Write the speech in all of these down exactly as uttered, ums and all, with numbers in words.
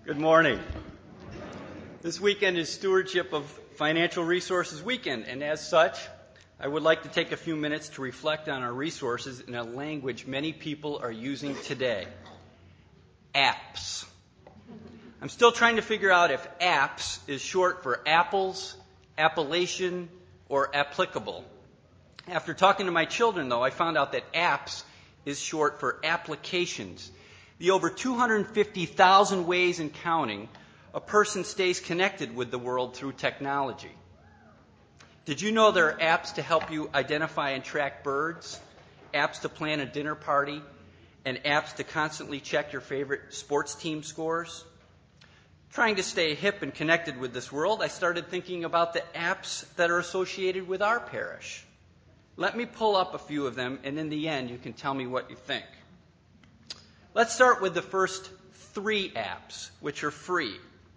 Good morning. This weekend is Stewardship of Financial Resources Weekend, and as such, I would like to take a few minutes to reflect on our resources in a language many people are using today. Apps. I'm still trying to figure out if apps is short for apples, appellation, or applicable. After talking to my children, though, I found out that apps is short for applications. The over two hundred fifty thousand ways and counting a person stays connected with the world through technology. Did you know there are apps to help you identify and track birds, apps to plan a dinner party, and apps to constantly check your favorite sports team scores? Trying to stay hip and connected with this world, I started thinking about the apps that are associated with our parish. Let me pull up a few of them, and in the end, you can tell me what you think. Let's start with the first three apps, which are free.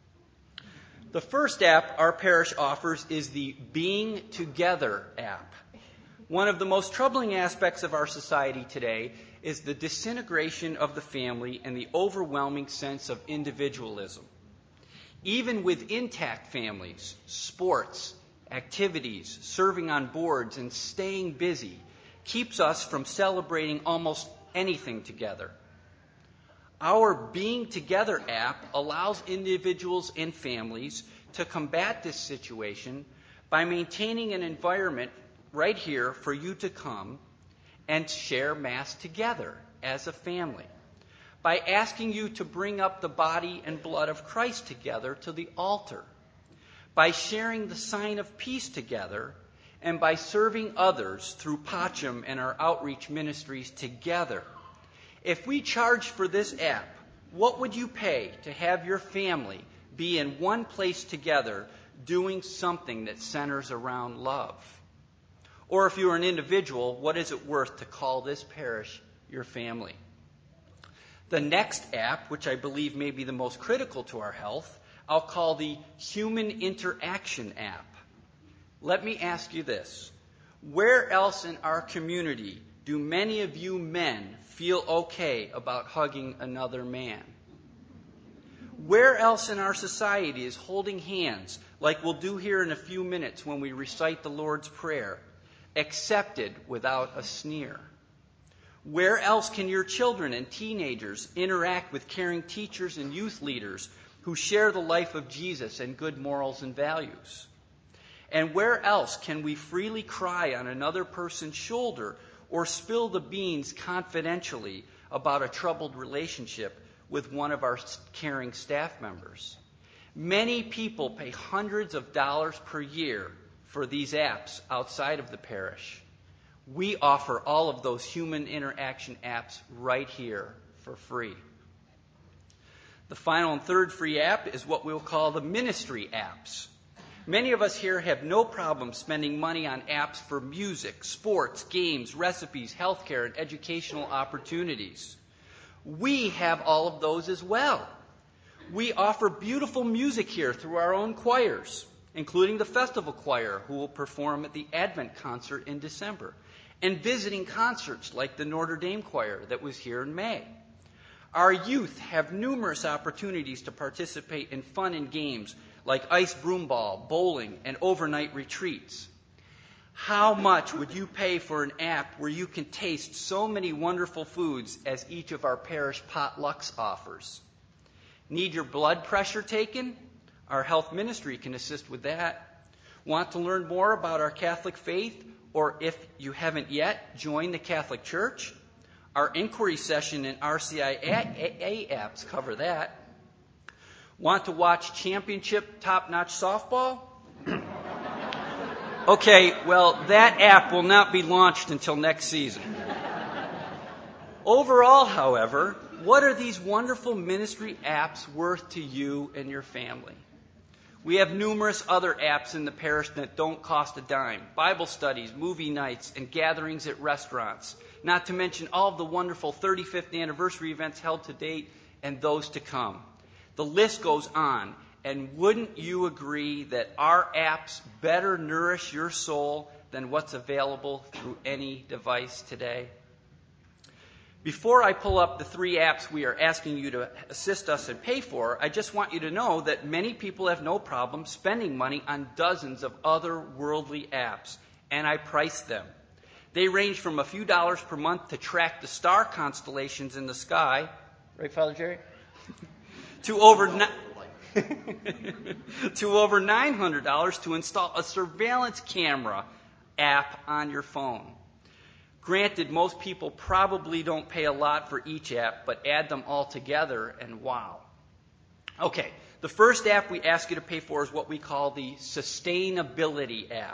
The first app our parish offers is the Being Together app. One of the most troubling aspects of our society today is the disintegration of the family and the overwhelming sense of individualism. Even with intact families, sports, activities, serving on boards, and staying busy keeps us from celebrating almost anything together. Our Being Together app allows individuals and families to combat this situation by maintaining an environment right here for you to come and share Mass together as a family, by asking you to bring up the body and blood of Christ together to the altar, by sharing the sign of peace together, and by serving others through Pacham and our outreach ministries together. If we charged for this app, what would you pay to have your family be in one place together doing something that centers around love? Or if you're an individual, what is it worth to call this parish your family? The next app, which I believe may be the most critical to our health, I'll call the Human Interaction app. Let me ask you this. Where else in our community do many of you men feel okay about hugging another man? Where else in our society is holding hands, like we'll do here in a few minutes when we recite the Lord's Prayer, accepted without a sneer? Where else can your children and teenagers interact with caring teachers and youth leaders who share the life of Jesus and good morals and values? And where else can we freely cry on another person's shoulder or spill the beans confidentially about a troubled relationship with one of our caring staff members? Many people pay hundreds of dollars per year for these apps outside of the parish. We offer all of those human interaction apps right here for free. The final and third free app is what we'll call the ministry apps. Many of us here have no problem spending money on apps for music, sports, games, recipes, healthcare, and educational opportunities. We have all of those as well. We offer beautiful music here through our own choirs, including the festival choir, who will perform at the Advent concert in December, and visiting concerts like the Notre Dame choir that was here in May. Our youth have numerous opportunities to participate in fun and games like ice broomball, bowling, and overnight retreats. How much would you pay for an app where you can taste so many wonderful foods as each of our parish potlucks offers? Need your blood pressure taken? Our health ministry can assist with that. Want to learn more about our Catholic faith? Or if you haven't yet, join the Catholic Church? Our inquiry session and R C I A apps cover that. Want to watch championship top-notch softball? Okay, well, that app will not be launched until next season. Overall, however, what are these wonderful ministry apps worth to you and your family? We have numerous other apps in the parish that don't cost a dime. Bible studies, movie nights, and gatherings at restaurants. Not to mention all of the wonderful thirty-fifth anniversary events held to date and those to come. The list goes on, and wouldn't you agree that our apps better nourish your soul than what's available through any device today? Before I pull up the three apps we are asking you to assist us and pay for, I just want you to know that many people have no problem spending money on dozens of other worldly apps, and I price them. They range from a few dollars per month to track the star constellations in the sky, right, Father Jerry? to over ni- to over nine hundred dollars to install a surveillance camera app on your phone. Granted, most people probably don't pay a lot for each app, but add them all together and wow. Okay, the first app we ask you to pay for is what we call the Sustainability app.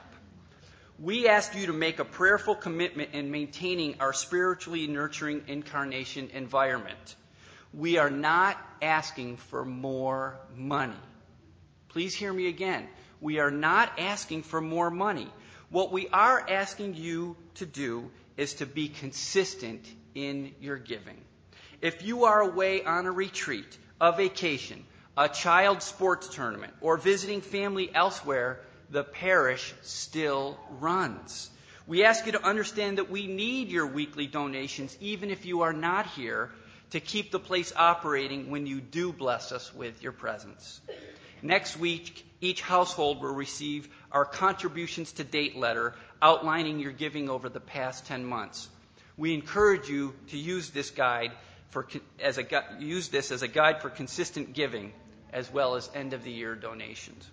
We ask you to make a prayerful commitment in maintaining our spiritually nurturing incarnation environment. We are not asking for more money. Please hear me again. We are not asking for more money. What we are asking you to do is to be consistent in your giving. If you are away on a retreat, a vacation, a child sports tournament, or visiting family elsewhere, the parish still runs. We ask you to understand that we need your weekly donations, even if you are not here, to keep the place operating when you do bless us with your presence. Next week, each household will receive our contributions to date letter outlining your giving over the past ten months. We encourage you to use this guide for as a use this as a guide for consistent giving as well as end of the year donations.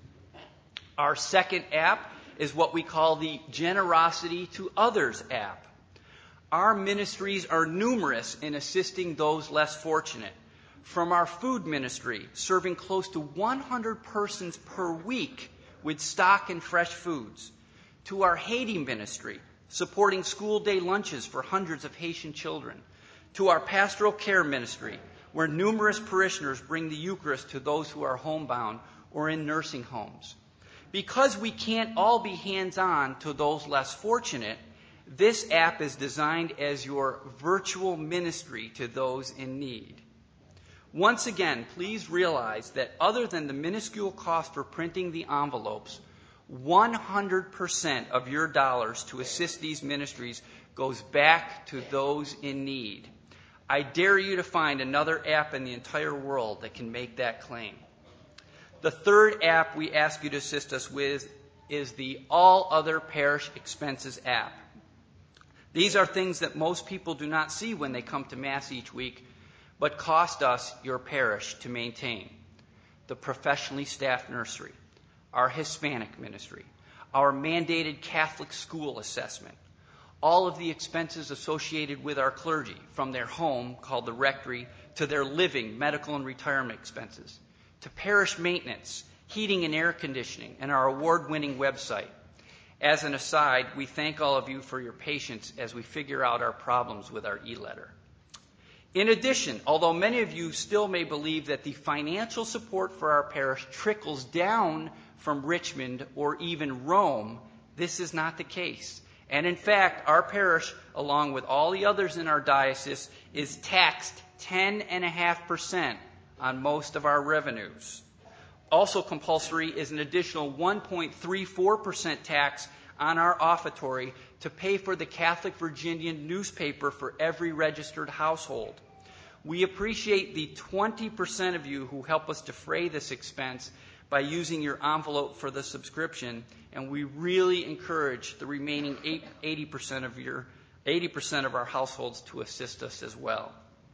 Our second app is what we call the Generosity to Others app. Our ministries are numerous in assisting those less fortunate. From our food ministry, serving close to one hundred persons per week with stock and fresh foods, to our Haiti ministry, supporting school day lunches for hundreds of Haitian children, to our pastoral care ministry, where numerous parishioners bring the Eucharist to those who are homebound or in nursing homes. Because we can't all be hands-on to those less fortunate, this app is designed as your virtual ministry to those in need. Once again, please realize that other than the minuscule cost for printing the envelopes, one hundred percent of your dollars to assist these ministries goes back to those in need. I dare you to find another app in the entire world that can make that claim. The third app we ask you to assist us with is the All Other Parish Expenses app. These are things that most people do not see when they come to Mass each week, but cost us, your parish, to maintain. The professionally staffed nursery, our Hispanic ministry, our mandated Catholic school assessment, all of the expenses associated with our clergy, from their home, called the rectory, to their living, medical and retirement expenses, to parish maintenance, heating and air conditioning, and our award-winning website. As an aside, we thank all of you for your patience as we figure out our problems with our e-letter. In addition, although many of you still may believe that the financial support for our parish trickles down from Richmond or even Rome, this is not the case. And in fact, our parish, along with all the others in our diocese, is taxed ten point five percent on most of our revenues. Also compulsory is an additional one point three four percent tax on our offertory to pay for the Catholic Virginian newspaper for every registered household. We appreciate the twenty percent of you who help us defray this expense by using your envelope for the subscription, and we really encourage the remaining eighty percent of your eighty percent of our households to assist us as well.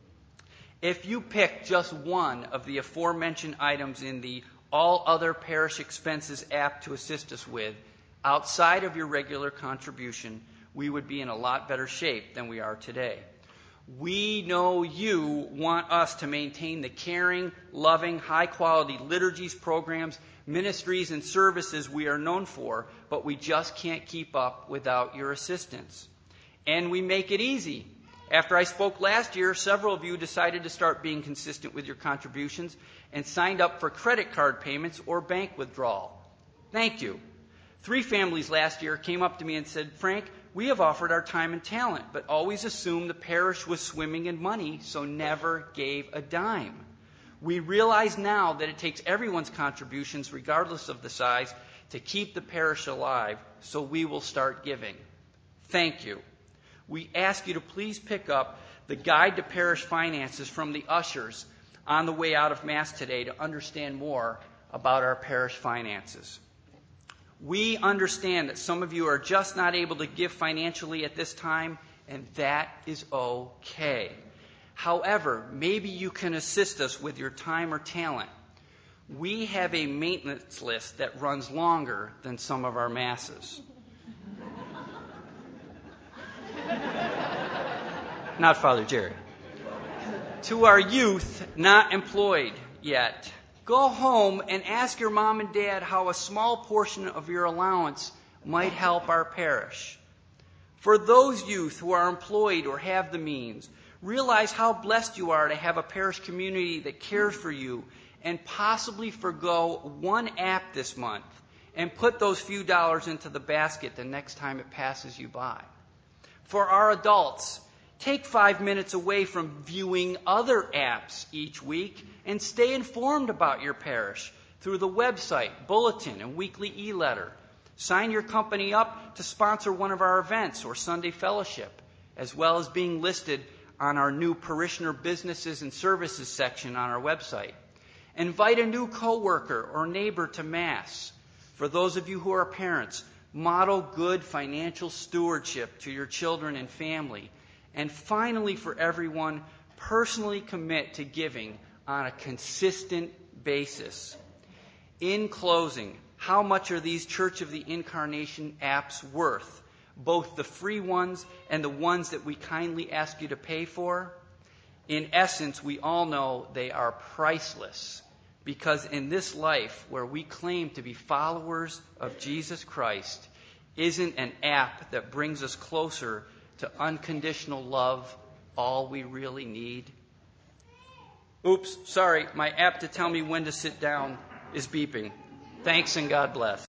If you pick just one of the aforementioned items in the All Other Parish Expenses app to assist us with, outside of your regular contribution, we would be in a lot better shape than we are today. We know you want us to maintain the caring, loving, high-quality liturgies, programs, ministries, and services we are known for, but we just can't keep up without your assistance. And we make it easy. After I spoke last year, several of you decided to start being consistent with your contributions and signed up for credit card payments or bank withdrawal. Thank you. Three families last year came up to me and said, "Frank, we have offered our time and talent, but always assumed the parish was swimming in money, so never gave a dime. We realize now that it takes everyone's contributions, regardless of the size, to keep the parish alive, so we will start giving. Thank you. We ask you to please pick up the Guide to Parish Finances from the ushers on the way out of Mass today to understand more about our parish finances. We understand that some of you are just not able to give financially at this time, and that is okay. However, maybe you can assist us with your time or talent. We have a maintenance list that runs longer than some of our masses. Not Father Jerry. To our youth not employed yet, go home and ask your mom and dad how a small portion of your allowance might help our parish. For those youth who are employed or have the means, realize how blessed you are to have a parish community that cares for you, and possibly forgo one app this month and put those few dollars into the basket the next time it passes you by. For our adults, take five minutes away from viewing other apps each week and stay informed about your parish through the website, bulletin, and weekly e-letter. Sign your company up to sponsor one of our events or Sunday fellowship, as well as being listed on our new parishioner businesses and services section on our website. Invite a new coworker or neighbor to Mass. For those of you who are parents, model good financial stewardship to your children and family. And finally, for everyone, personally commit to giving on a consistent basis. In closing, how much are these Church of the Incarnation apps worth? Both the free ones and the ones that we kindly ask you to pay for? In essence, we all know they are priceless, because in this life where we claim to be followers of Jesus Christ, isn't an app that brings us closer to unconditional love all we really need? Oops, sorry, my app to tell me when to sit down is beeping. Thanks and God bless.